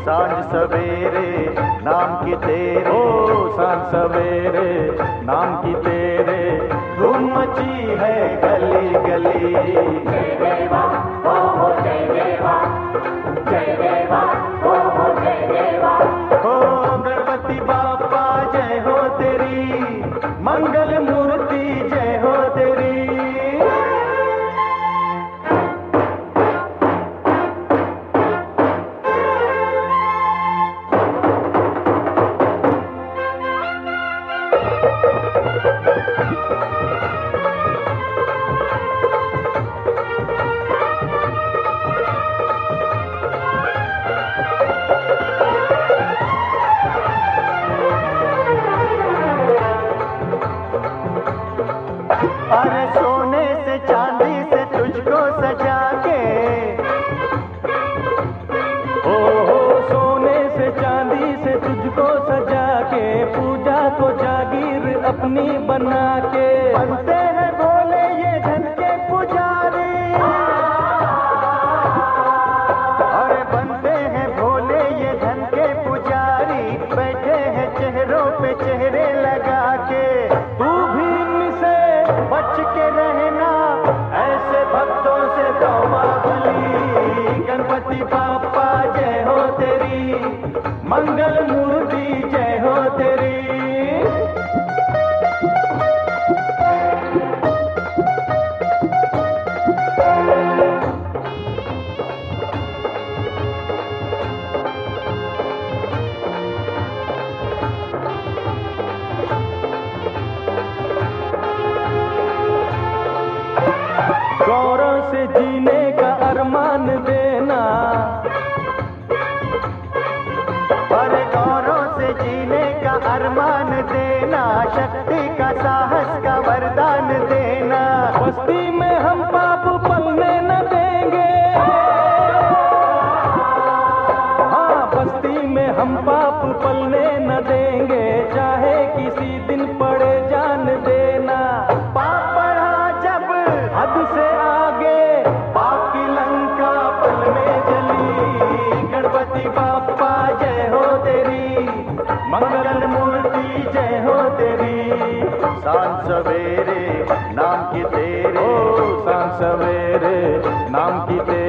सांझ सवेरे नाम की तेरे, ओ सांझ सवेरे नाम की तेरे, धूम मची है गली गली। जय देवा हो जय देवा, जय देवा हो जय देवा। हो गणपति बाप्पा जय हो तेरी, मंगल मूर्ति जय हो तेरी। अरे सोने से चांदी से तुझको सजा के, हो सोने से चांदी से तुझको सजा के, पूजा को जागीर अपनी बना के, बनते हैं भोले ये धन के पुजारी। अरे बनते हैं भोले ये धन के पुजारी, बैठे हैं चेहरों पे चेहरे लगा के। तू भी इनसे बच के रहना, ऐसे भक्तों से तौबा भली। गणपति बाप्पा जय हो तेरी, मंगल मूर्ति जय हो तेरी। गौरव से जीने का अरमान देना, अरे गौरव से जीने का अरमान देना, शक्ति का साहस का वरदान देना। बस्ती में हम पाप पलने न देंगे, हाँ बस्ती में हम पाप पलने न देंगे, चाहे किसी दिन पड़े जान देना। पाप बढ़ा जब हद से आगे, पाप की लंका पल में जली। गणपति बाप्पा जय हो तेरी, मंगल मूर्ति जय हो तेरी। सांझ सवेरे नाम की तेरे, ओ सांझ सवेरे नाम की तेरे।